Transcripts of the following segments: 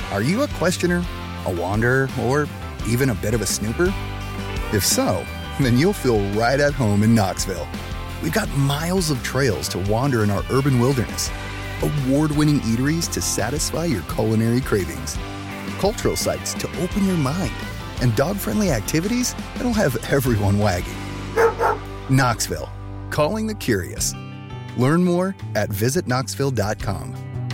Are you a questioner, a wanderer, or even a bit of a snooper? If so, then you'll feel right at home in Knoxville. We've got miles of trails to wander in our urban wilderness, award-winning eateries to satisfy your culinary cravings, cultural sites to open your mind, and dog-friendly activities that'll have everyone wagging. Knoxville, calling the curious. Learn more at visitknoxville.com.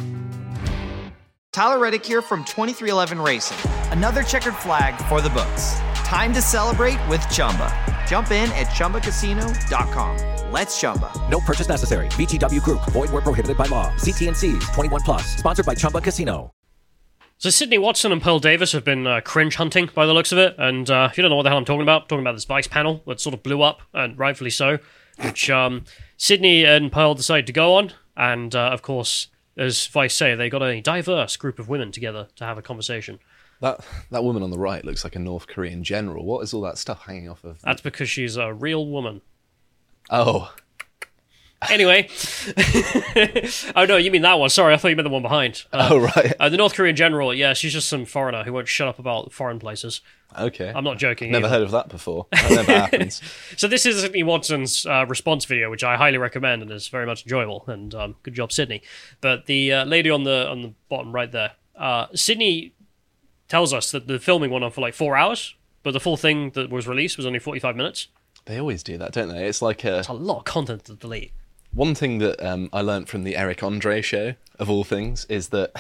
Tyler Reddick here from 2311 Racing. Another checkered flag for the books. Time to celebrate with Chumba. Jump in at ChumbaCasino.com. Let's Chumba. No purchase necessary. VGW Group. Void where prohibited by law. See T&Cs. 21 plus. Sponsored by Chumba Casino. So Sydney Watson and Pearl Davis have been cringe hunting by the looks of it. And if you don't know what the hell I'm talking about this Vice panel that sort of blew up, and rightfully so, which Sydney and Pearl decided to go on. And, of course, as Vice say, they got a diverse group of women together to have a conversation. That woman on the right looks like a North Korean general. What is all that stuff hanging off of? That's because she's a real woman. Oh. Anyway. Oh, no, you mean that one. Sorry, I thought you meant the one behind. Oh, right. The North Korean general, yeah, she's just some foreigner who won't shut up about foreign places. Okay. I'm not joking. Never heard of that before. That never happens. So this is Sydney Watson's response video, which I highly recommend and is very much enjoyable. And good job, Sydney. But the lady on the bottom right there, Sydney tells us that the filming went on for like 4 hours, but the full thing that was released was only 45 minutes. They always do that, don't they? It's like it's a lot of content to delete. One thing that I learned from the Eric Andre show, of all things, is that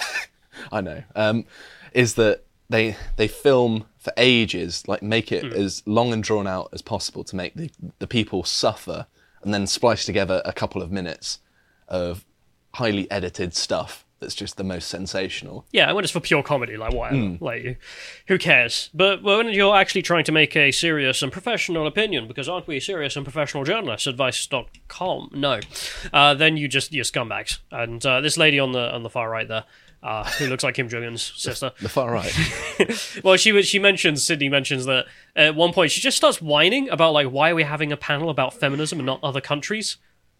is that they film for ages, like make it as long and drawn out as possible to make the people suffer, and then splice together a couple of minutes of highly edited stuff that's just the most sensational. Yeah, when it's for pure comedy, like whatever, like who cares? But when you're actually trying to make a serious and professional opinion, because aren't we serious and professional journalists? Advice.com. No, then you're scumbags. And this lady on the far right there, who looks like Kim Jong-un's sister. The far right. Well, Sydney mentions that at one point she just starts whining about like, why are we having a panel about feminism and not other countries?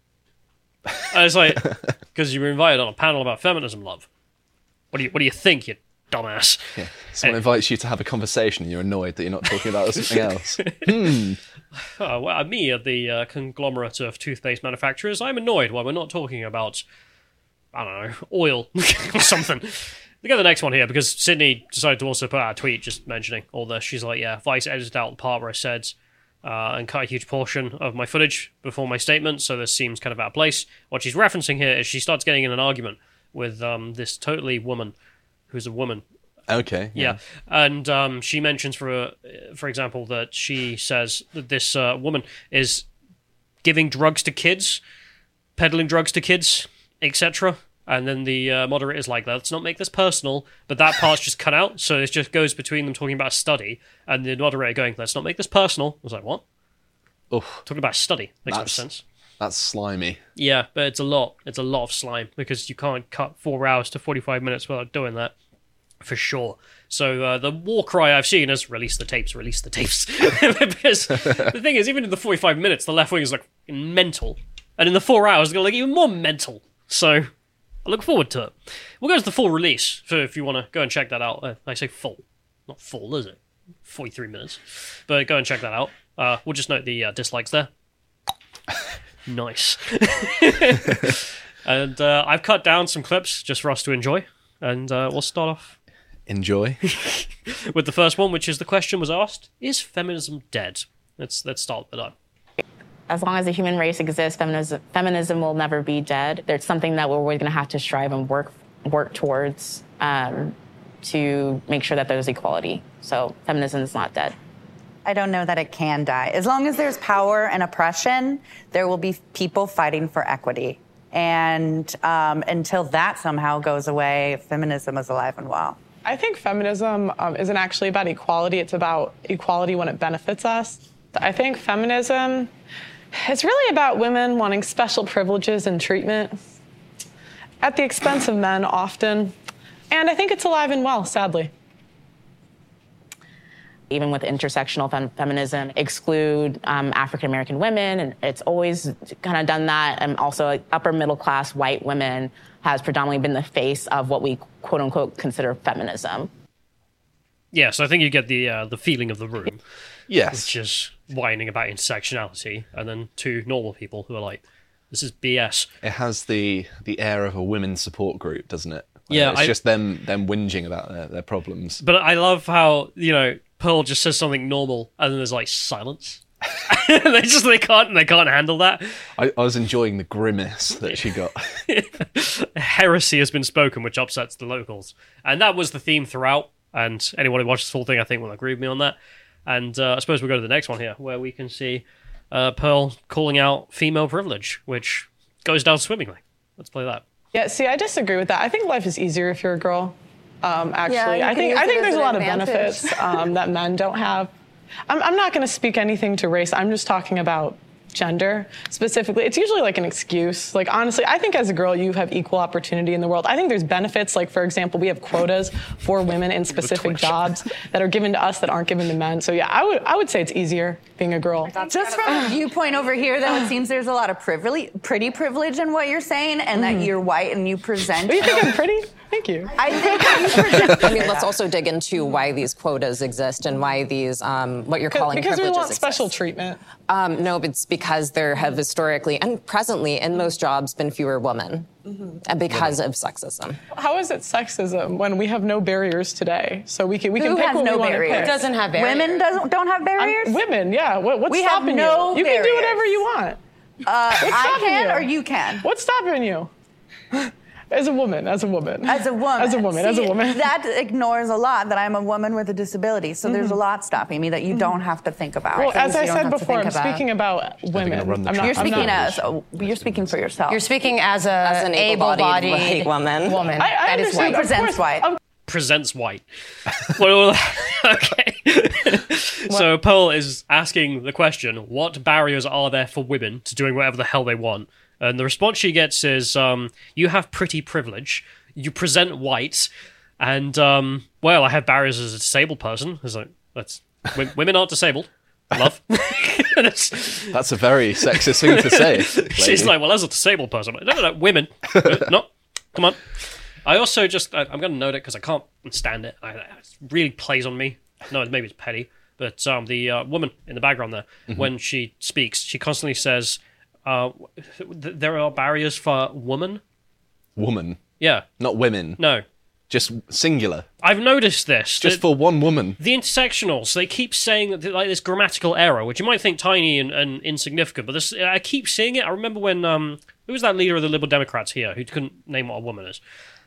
And it's like, because you were invited on a panel about feminism, love. What do you think, you dumbass? Yeah. Someone invites you to have a conversation and you're annoyed that you're not talking about something else. Well, me, at the conglomerate of toothpaste manufacturers, I'm annoyed why we're not talking about, I don't know, oil or something. We go to the next one here, because Sydney decided to also put out a tweet just mentioning all this. She's like, yeah, Vice edited out the part where I said... and cut a huge portion of my footage before my statement, so this seems kind of out of place. What she's referencing here is she starts getting in an argument with this totally woman, who's a woman. Okay. Yeah. And she mentions, for example, that she says that this woman is giving drugs to kids, peddling drugs to kids, etc., and then the moderator's like, let's not make this personal, but that part's just cut out, so it just goes between them talking about a study, and the moderator going, let's not make this personal. I was like, what? Oof. Talking about a study. Makes no sense. That's slimy. Yeah, but it's a lot of slime, because you can't cut 4 hours to 45 minutes without doing that, for sure. So the war cry I've seen is, release the tapes. Because the thing is, even in the 45 minutes, the left wing is like mental, and in the 4 hours, they're like even more mental. So... I look forward to it. We'll go to the full release, if you want to go and check that out. I say full. Not full, is it? 43 minutes. But go and check that out. We'll just note the dislikes there. Nice. And I've cut down some clips just for us to enjoy. And we'll start off... Enjoy. with the first one, which is the question was asked, is feminism dead? Let's start with that. As long as the human race exists, feminism will never be dead. There's something that we're always going to have to strive and work towards to make sure that there's equality. So feminism is not dead. I don't know that it can die. As long as there's power and oppression, there will be people fighting for equity. And until that somehow goes away, feminism is alive and well. I think feminism isn't actually about equality. It's about equality when it benefits us. I think feminism... it's really about women wanting special privileges and treatment at the expense of men often. And I think it's alive and well, sadly. even with intersectional feminism, exclude African American women, and it's always kind of done that. And also, like, upper middle class white women has predominantly been the face of what we quote unquote consider feminism. Yeah, so I think you get the feeling of the room. Yes. Which is whining about intersectionality, and then two normal people who are like, this is BS. It has the air of a women's support group, doesn't it? Yeah, it's just them whinging about their problems. But I love how, Pearl just says something normal, and then there's like silence. they can't handle that. I was enjoying the grimace that she got. Heresy has been spoken, which upsets the locals, and that was the theme throughout. And anyone who watches the full thing, I think, will agree with me on that. And I suppose we'll go to the next one here, where we can see Pearl calling out female privilege, which goes down swimmingly. Let's play that. Yeah, see, I disagree with that. I think life is easier if you're a girl. Actually, Yeah, I think there's a lot of advantage. benefits that men don't have. I'm not going to speak anything to race. I'm just talking about gender specifically. It's usually like an excuse. Like, honestly, I think as a girl, you have equal opportunity in the world. I think there's benefits. Like, for example, we have quotas for women in specific jobs that are given to us that aren't given to men. So yeah, I would say it's easier being a girl. Just from a viewpoint over here, though, it seems there's a lot of pretty privilege in what you're saying, and that you're white and you present. Do you think I'm pretty? Thank you. I think you present. I mean, let's also dig into why these quotas exist and why these, what you're calling because privileges we want exist. special treatment. No, it's because there have historically and presently in most jobs been fewer women and because of sexism. How is it sexism when we have no barriers today? So we can Who pick has what no we want to barriers? pick. It doesn't have barriers. Women don't have barriers? Women, yeah. What's We have stopping no you? You can do barriers. whatever you want. I stopping can you? or you can? What's stopping you? As a woman. As a woman. See, that ignores a lot that I'm a woman with a disability. So there's a lot stopping me that you don't have to think about. Well, as I You don't said have to before, think I'm about. speaking about women. You're speaking for yourself. You're speaking as an able-bodied white woman. I That is understand. white. Of Presents course, white. Presents white. Well, okay. So Pearl is asking the question, what barriers are there for women to doing whatever the hell they want? And the response she gets is, you have pretty privilege, you present white, and, well, I have barriers as a disabled person. It's like, women aren't disabled. Love. That's a very sexist thing to say. She's lady. like, well, as a disabled person, I'm like, no, women. No, come on. I also I'm going to note it because I can't stand it. It really plays on me. No, maybe it's petty. But the woman in the background there, when she speaks, she constantly says, there are barriers for woman. Woman. Yeah. Not women. No. Just singular. I've noticed this. Just for one woman. The intersectionals, they keep saying that like this grammatical error, which you might think tiny and insignificant, but this I keep seeing it. I remember when who was that leader of the Liberal Democrats here who couldn't name what a woman is?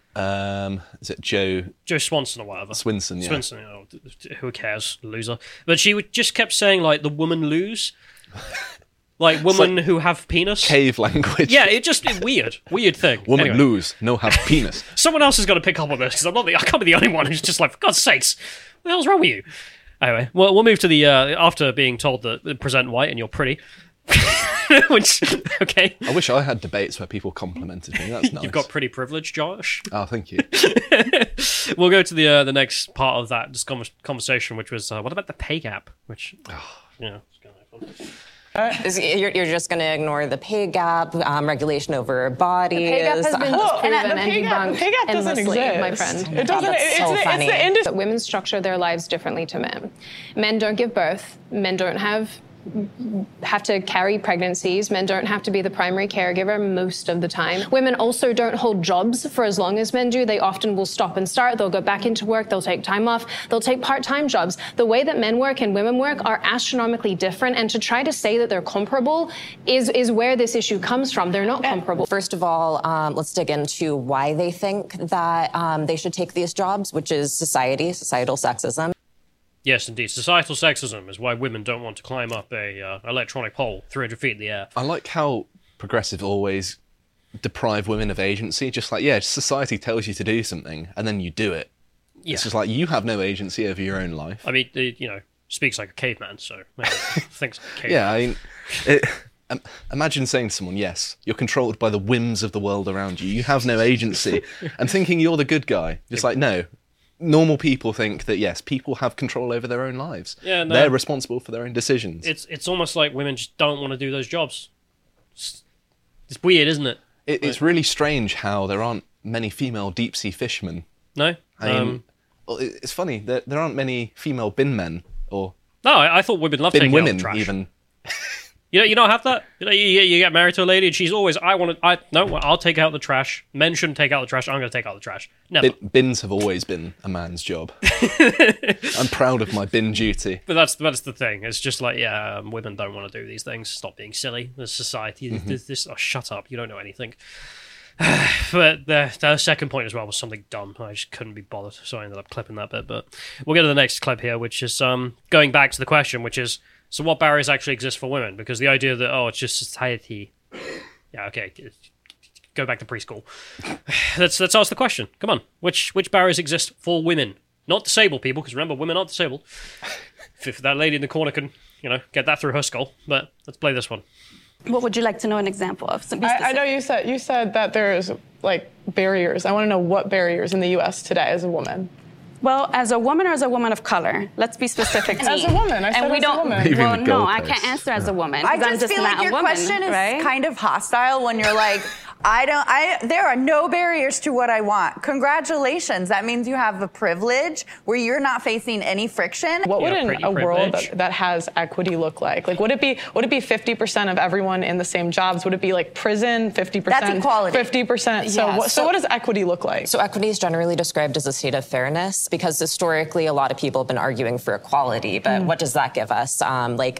Is it Joe Swanson or whatever? Swinson, yeah. Swinson, who cares? Loser. But she just kept saying like the woman lose. Like women who have penis. Cave language. Yeah, it's weird thing. Woman Anyway. lose, no have penis. Someone else has got to pick up on this because I can't be the only one who's just like, for God's sakes, what the hell's wrong with you? Anyway, well, we'll move to the after being told that present white and you're pretty. Which, okay. I wish I had debates where people complimented me. That's nice. You've got pretty privilege, Josh. Oh, thank you. We'll go to the next part of that conversation, which was what about the pay gap? Which, it's kind of fun. You're just going to ignore the pay gap, regulation over bodies. The pay gap has been disproven and debunked the pay gap doesn't endlessly, exist. my friend. It doesn't. That's so funny. It's the industry. That women structure their lives differently to men. Men don't give birth. Men don't have to carry pregnancies. Men don't have to be the primary caregiver most of the time. Women also don't hold jobs for as long as men do. They often will stop and start. They'll go back into work. They'll take time off. They'll take part-time jobs. The way that men work and women work are astronomically different. And to try to say that they're comparable is where this issue comes from. They're not comparable. First of all, let's dig into why they think that they should take these jobs, which is societal sexism. Yes, indeed. Societal sexism is why women don't want to climb up a electronic pole 300 feet in the air. I like how progressive always deprive women of agency. Just like, society tells you to do something, and then you do it. Yeah. It's just like, you have no agency over your own life. I mean, speaks like a caveman, so maybe thinks like a caveman. Yeah, I mean, imagine saying to someone, yes, you're controlled by the whims of the world around you. You have no agency. And thinking you're the good guy. Just like, no, normal people think that, yes, people have control over their own lives. Yeah, no. They're responsible for their own decisions. It's almost like women just don't want to do those jobs. It's weird, isn't it? It's really strange how there aren't many female deep-sea fishermen. No? Well, it's funny, there aren't many female bin men, or... No, I thought women love bin taking women, out the trash. even. You don't have that? You get married to a lady and she's always, I'll take out the trash. Men shouldn't take out the trash. I'm going to take out the trash. Never. Bins have always been a man's job. I'm proud of my bin duty. But that's the thing. It's just like, women don't want to do these things. Stop being silly. There's society. This. Oh, shut up. You don't know anything. But the second point as well was something dumb. I just couldn't be bothered, so I ended up clipping that bit. But we'll get to the next clip here, which is going back to the question, which is, so what barriers actually exist for women? Because the idea that, it's just society. Yeah, okay. Go back to preschool. Let's ask the question. Come on. Which barriers exist for women? Not disabled people, because remember, women aren't disabled. If that lady in the corner can, get that through her skull. But let's play this one. What would you like to know an example of? I know you said that there's like barriers. I want to know what barriers in the U.S. today as a woman. Well, as a woman or as a woman of color? Let's be specific. As a woman, I said and we as don't, a woman. Well, no, I can't answer as a woman. I just feel like your question is kind of hostile when you're like, there are no barriers to what I want. Congratulations. That means you have a privilege where you're not facing any friction. What would a world that has equity look like? Like, would it be 50% of everyone in the same jobs? Would it be like prison, 50%? That's equality. 50%. So what does equity look like? So equity is generally described as a state of fairness because historically a lot of people have been arguing for equality. But what does that give us? Like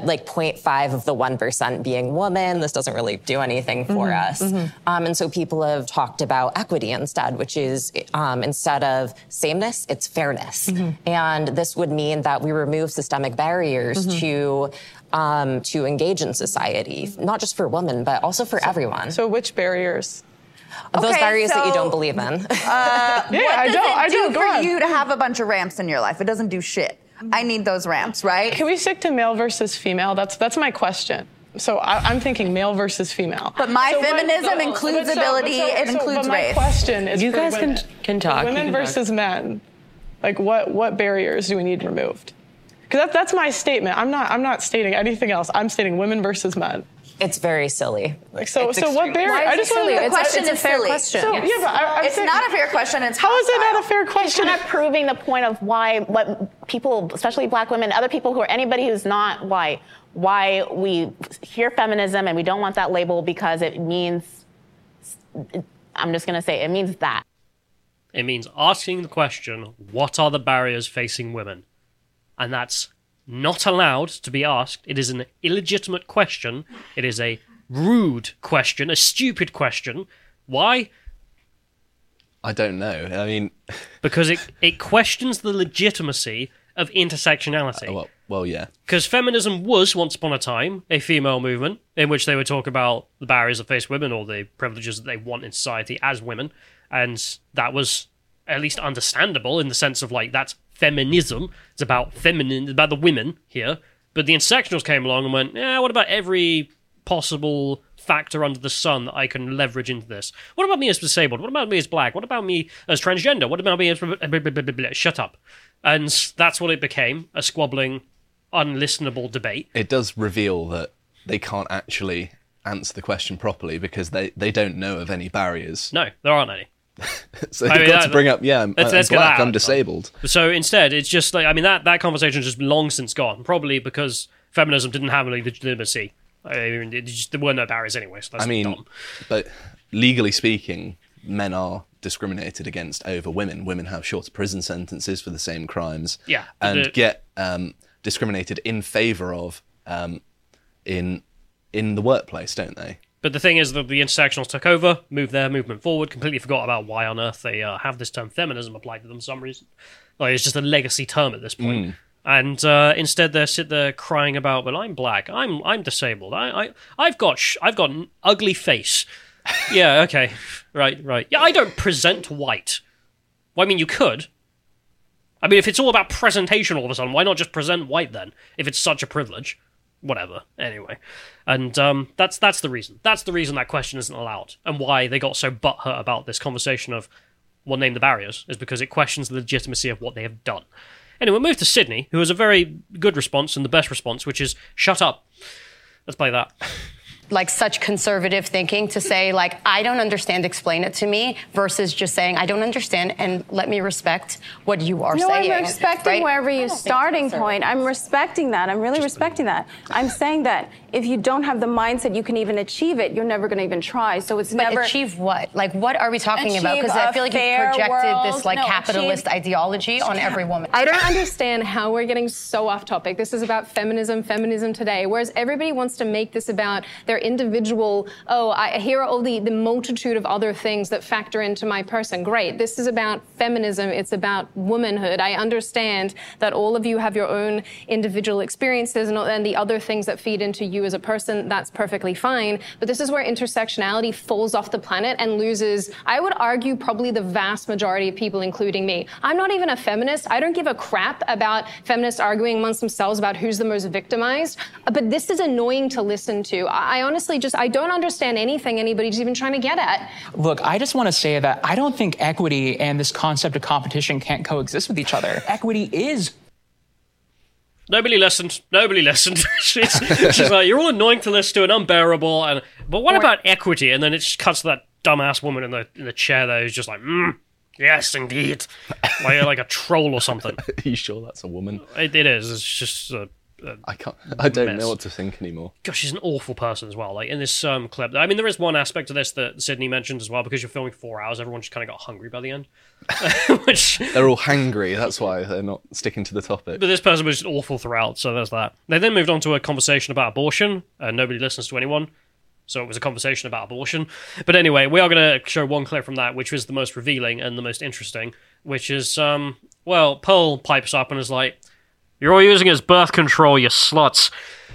0.5 of the 1% being women. This doesn't really do anything for us. And so people have talked about equity instead, which is instead of sameness, it's fairness. And this would mean that we remove systemic barriers to engage in society, not just for women, but also for everyone. So which barriers? Those barriers that you don't believe in. What does it do for you to have a bunch of ramps in your life? It doesn't do shit. I need those ramps, right? Can we stick to male versus female? That's my question. So I'm thinking male versus female. But feminism includes ability, it includes race. My question is you guys women. can talk. Women versus men. Like what barriers do we need removed? Because that's my statement. I'm not stating anything else. I'm stating women versus men. It's very silly. So what barrier? Why is it silly? The question is a fair silly. question. So, yeah, but it's not a fair question. It's how is it not a fair question? You're kind of proving the point of what people, especially black women, other people who are anybody who's not white, why we hear feminism and we don't want that label because it means, I'm just going to say, it means that. It means asking the question, what are the barriers facing women? And that's not allowed to be asked. It is an illegitimate question. It is a rude question, a stupid question. Why? I don't know. I mean... because it questions the legitimacy of intersectionality. Well, yeah. Because feminism was, once upon a time, a female movement in which they would talk about the barriers that face women or the privileges that they want in society as women. And that was at least understandable in the sense of, like, that's feminism. It's about about the women here. But the intersectionals came along and went, what about every possible factor under the sun that I can leverage into this? What about me as disabled? What about me as black? What about me as transgender? What about me as... Shut up. And that's what it became, a squabbling, unlistenable debate. It does reveal that they can't actually answer the question properly because they don't know of any barriers. No, there aren't any. So they've got to bring up, I'm black, I'm disabled. So instead, it's just like, that conversation's just long since gone, probably because feminism didn't have any legitimacy. There were no barriers anyway, so that's dumb. But legally speaking, men are discriminated against over women. Women have shorter prison sentences for the same crimes. Yeah. And get discriminated in favour of in the workplace, don't they? But the thing is that the intersectionals took over, moved their movement forward, completely forgot about why on earth they have this term feminism applied to them for some reason. Like, it's just a legacy term at this point. And instead they sit there crying about, well, I'm black, I'm disabled, I've got an ugly face. Yeah, okay, right. Yeah, I don't present white. Well, I mean, you could. I mean, if it's all about presentation all of a sudden, why not just present white then? If it's such a privilege. Whatever. Anyway. And that's the reason. That's the reason that question isn't allowed. And why they got so butthurt about this conversation of will name the barriers is because it questions the legitimacy of what they have done. Anyway, we'll move to Sydney, who has a very good response and the best response, which is shut up. Let's play that. Like such conservative thinking to say, like, I don't understand, explain it to me, versus just saying, I don't understand and let me respect what you are saying. I'm respecting right? wherever your starting point. I'm respecting that. I'm really respecting that. I'm saying that if you don't have the mindset you can even achieve it, you're never going to even try. So it's But never... achieve what? Like, what are we talking about? Achieve Because I feel like you a fair projected this, like, world. No, capitalist achieve- ideology on every woman. I don't understand how we're getting so off topic. This is about feminism today, whereas everybody wants to make this about their individual, here are all the multitude of other things that factor into my person. Great. This is about feminism. It's about womanhood. I understand that all of you have your own individual experiences and the other things that feed into you as a person. That's perfectly fine. But this is where intersectionality falls off the planet and loses, I would argue, probably the vast majority of people, including me. I'm not even a feminist. I don't give a crap about feminists arguing amongst themselves about who's the most victimized. But this is annoying to listen to. I honestly I don't understand anything anybody's even trying to get at. Look, I just want to say that I don't think equity and this concept of competition can't coexist with each other. Equity is... Nobody listened. She's like, you're all annoying to listen to and unbearable. But what about equity? And then it just cuts to that dumbass woman in the chair there who's just like, yes, indeed. like a troll or something. Are you sure that's a woman? It is. It's just I don't know what to think anymore. Gosh, she's an awful person as well. Like in this clip, I mean, there is one aspect of this that Sydney mentioned as well, because you're filming 4 hours. Everyone just kind of got hungry by the end. They're all hangry. That's why they're not sticking to the topic. But this person was awful throughout, so there's that. They then moved on to a conversation about abortion. Nobody listens to anyone. So it was a conversation about abortion. But anyway, we are going to show one clip from that, which was the most revealing and the most interesting, which is, Pearl pipes up and is like, you're all using it as birth control, you sluts.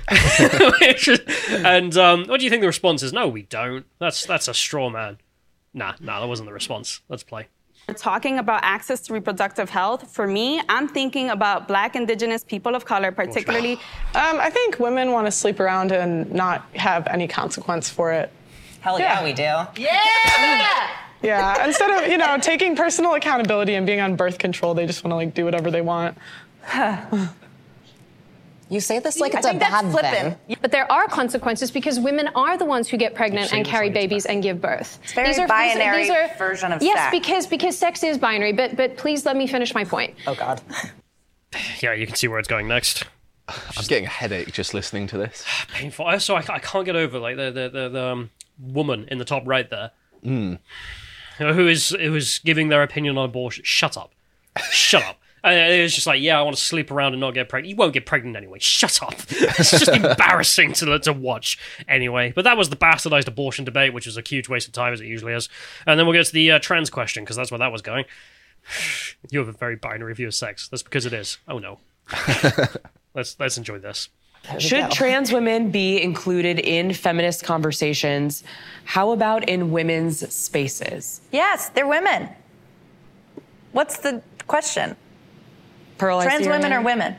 And what do you think the response is? No, we don't. That's a straw man. Nah, that wasn't the response. Let's play. We're talking about access to reproductive health. For me, I'm thinking about Black, Indigenous, people of color, particularly. I think women want to sleep around and not have any consequence for it. Hell yeah, we do. Yeah! Yeah, instead of, taking personal accountability and being on birth control, they just want to, do whatever they want. You say this like it's a bad thing. But there are consequences because women are the ones who get pregnant and carry babies and give birth. It's very binary version of yes, sex. because sex is binary. But please let me finish my point. Oh God. Yeah, you can see where it's going next. I'm getting a headache just listening to this. Painful. Also, I can't get over like the woman in the top right there, who is giving their opinion on abortion. Shut up. Shut up. And it was just like, yeah, I want to sleep around and not get pregnant. You won't get pregnant anyway. Shut up. It's just embarrassing to watch anyway. But that was the bastardized abortion debate, which is a huge waste of time, as it usually is. And then we'll get to the trans question, because that's where that was going. You have a very binary view of sex. That's because it is. Oh, no. Let's enjoy this. Should trans women be included in feminist conversations? How about in women's spaces? Yes, they're women. What's the question? Pearl, trans women or women?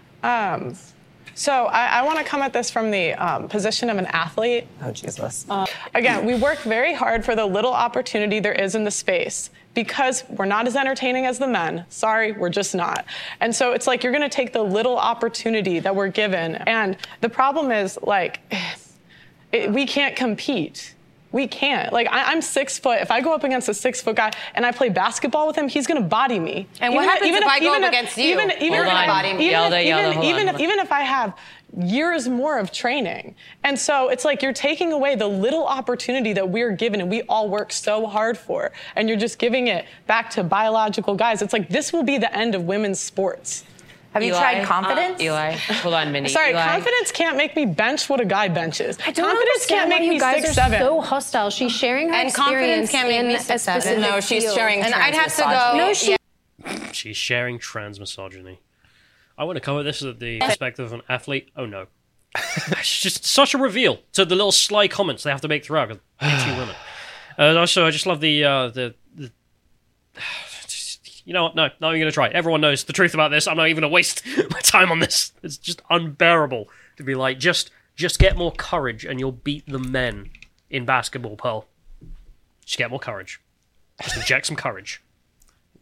So I want to come at this from the position of an athlete. Oh, Jesus. Again, we work very hard for the little opportunity there is in the space because we're not as entertaining as the men. Sorry, we're just not. And so it's like you're going to take the little opportunity that we're given. And the problem is, we can't compete. We can't. I'm 6 foot. If I go up against a 6 foot guy and I play basketball with him, he's going to body me. And what happens if I go up against you? Even if I have years more of training. And so it's like you're taking away the little opportunity that we're given and we all work so hard for. And you're just giving it back to biological guys. It's like this will be the end of women's sports. Have you tried confidence? Eli, hold on, Minnie. Sorry, Eli. confidence can't make me bench what a guy benches. I don't confidence can't make me you guys 6'7". are so hostile. She's sharing her And confidence experience can't make in me a 6'7". specific No, she's field. sharing And I'd have to trans go. misogyny. She's sharing trans misogyny. I want to cover this at the perspective of an athlete. Oh no. It's just such a reveal to the little sly comments they have to make throughout. Because two women. Also, I just love the you know what? No, not even going to try. Everyone knows the truth about this. I'm not even going to waste my time on this. It's just unbearable to be like, just get more courage and you'll beat the men in basketball, Pearl. Just get more courage. Just inject some courage.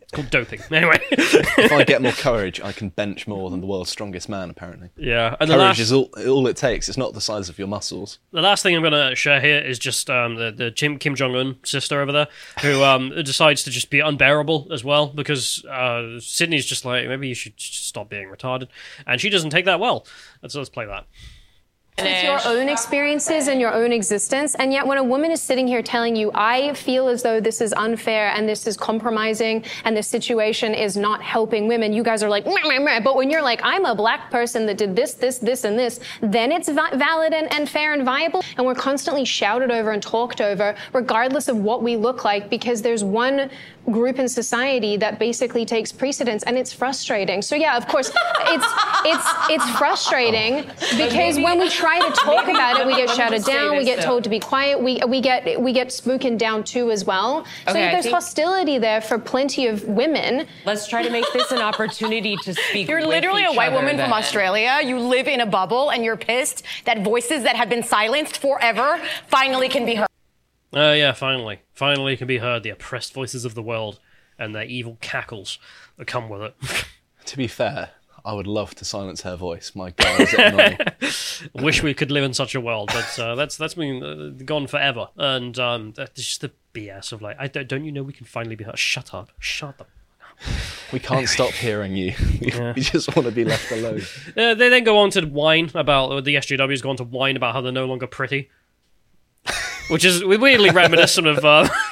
It's called doping. Anyway. If I get more courage, I can bench more than the world's strongest man, apparently. Yeah. And courage is all it takes. It's not the size of your muscles. The last thing I'm going to share here is just the Kim Jong-un sister over there, who decides to just be unbearable as well, because Sydney's just like, maybe you should stop being retarded. And she doesn't take that well. So let's play that. It's your own experiences and your own existence. And yet when a woman is sitting here telling you, I feel as though this is unfair and this is compromising and this situation is not helping women, you guys are like, meh, meh, meh. But when you're like, I'm a black person that did this, this, this, and this, then it's valid and fair and viable. And we're constantly shouted over and talked over, regardless of what we look like, because there's one group in society that basically takes precedence, and it's frustrating. So yeah, of course, it's frustrating because when we try to talk about it, we get shouted down, we get told to be quiet, we get spoken down to as well. So there's hostility there for plenty of women. Let's try to make this an opportunity to speak. You're literally a white woman from Australia. You live in a bubble, and you're pissed that voices that have been silenced forever finally can be heard. Yeah, finally. Finally can be heard, the oppressed voices of the world and their evil cackles that come with it. To be fair, I would love to silence her voice. My God, is it annoying. Wish we could live in such a world, but that's been gone forever. And that's just the BS of like, don't you know we can finally be heard? Shut up. Shut up. We can't stop hearing you. We just want to be left alone. They then go on to whine about, the SJWs go on to whine about how they're no longer pretty. Which is weirdly reminiscent of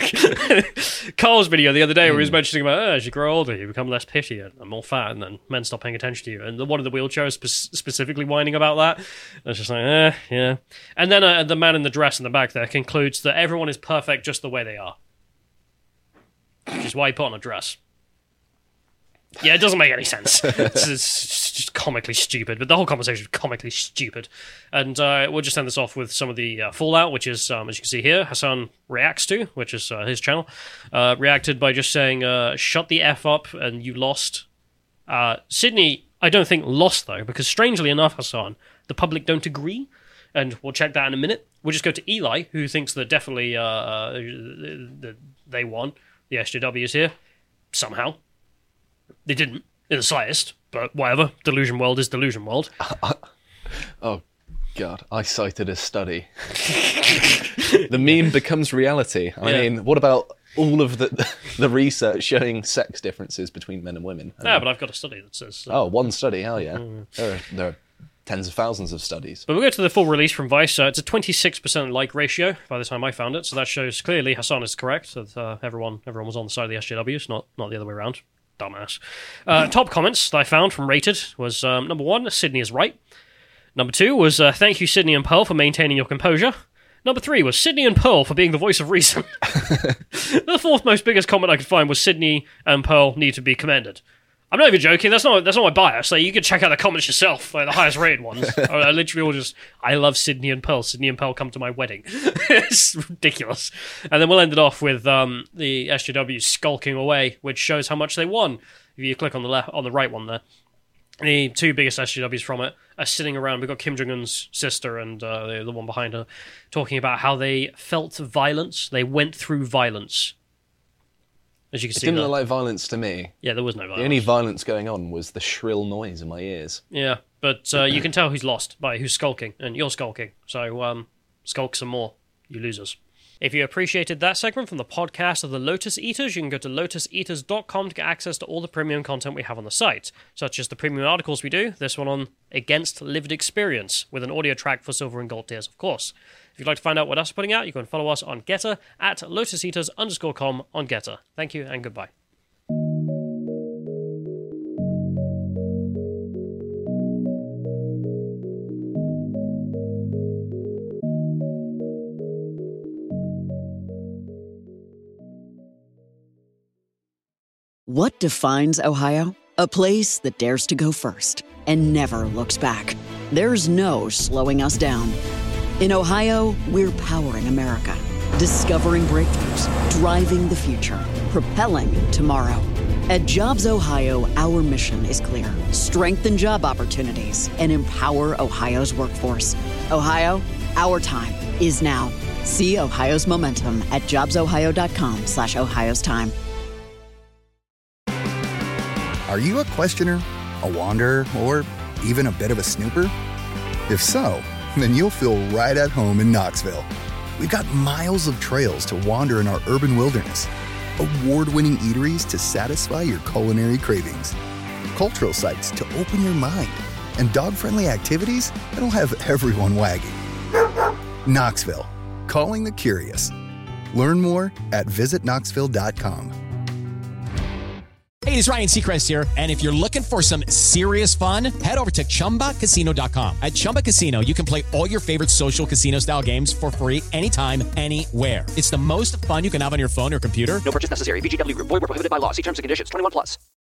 Carl's video the other day where he was mentioning about, as you grow older, you become less pretty and more fat, and then men stop paying attention to you. And one of the wheelchairs specifically whining about that. And it's just like, yeah. And then the man in the dress in the back there concludes that everyone is perfect just the way they are. Which is why he put on a dress. Yeah, it doesn't make any sense. It's just comically stupid, but the whole conversation is comically stupid. And we'll just end this off with some of the fallout, which is, as you can see here, Hassan reacts to, which is his channel, reacted by just saying, shut the F up and you lost. Sydney, I don't think lost, though, because strangely enough, Hassan, the public don't agree. And we'll check that in a minute. We'll just go to Eli, who thinks that definitely they won. The SJWs here, somehow. They didn't, in the slightest, but whatever. Delusion world is delusion world. Oh, God. I cited a study. The meme becomes reality. I mean, what about all of the research showing sex differences between men and women? Yeah, but I've got a study that says... one study, hell yeah. There are tens of thousands of studies. But we'll go to the full release from Vice. It's a 26% like ratio by the time I found it, so that shows clearly Hassan is correct, that everyone was on the side of the SJWs, not the other way around. Dumbass. Top comments that I found from Rated was, number 1, Sydney is right. Number 2 was, thank you, Sydney and Pearl, for maintaining your composure. Number 3 was Sydney and Pearl for being the voice of reason. The fourth most biggest comment I could find was Sydney and Pearl need to be commended. I'm not even joking. That's not my bias. Like, you can check out the comments yourself, like the highest rated ones. I literally all just, I love Sydney and Pearl. Sydney and Pearl come to my wedding. It's ridiculous. And then we'll end it off with the SJW skulking away, which shows how much they won. If you click on the right one there, the two biggest SJWs from it are sitting around. We've got Kim Jong-un's sister and the one behind her talking about how they felt violence. They went through violence. As you can see, it didn't look like violence to me. Yeah, there was no violence. The only violence going on was the shrill noise in my ears. Yeah, but you can tell who's lost by who's skulking, and you're skulking. So skulk some more, you losers. If you appreciated that segment from the podcast of the Lotus Eaters, you can go to lotuseaters.com to get access to all the premium content we have on the site, such as the premium articles we do, this one on Against Lived Experience, with an audio track for Silver and Gold tiers, of course. If you'd like to find out what else we're putting out, you can follow us on Getter at lotuseaters_com on Getter. Thank you and goodbye. What defines Ohio? A place that dares to go first and never looks back. There's no slowing us down. In Ohio, we're powering America, discovering breakthroughs, driving the future, propelling tomorrow. At Jobs Ohio, our mission is clear: strengthen job opportunities and empower Ohio's workforce. Ohio, our time is now. See Ohio's momentum at jobsohio.com/Ohio's time. Are you a questioner, a wanderer, or even a bit of a snooper? If so, then you'll feel right at home in Knoxville. We've got miles of trails to wander in our urban wilderness, award-winning eateries to satisfy your culinary cravings, cultural sites to open your mind, and dog-friendly activities that'll have everyone wagging. Knoxville, calling the curious. Learn more at visitknoxville.com. Hey, it's Ryan Seacrest here, and if you're looking for some serious fun, head over to ChumbaCasino.com. At Chumba Casino, you can play all your favorite social casino-style games for free anytime, anywhere. It's the most fun you can have on your phone or computer. No purchase necessary. VGW Group. Void where prohibited by law. See terms and conditions. 21+.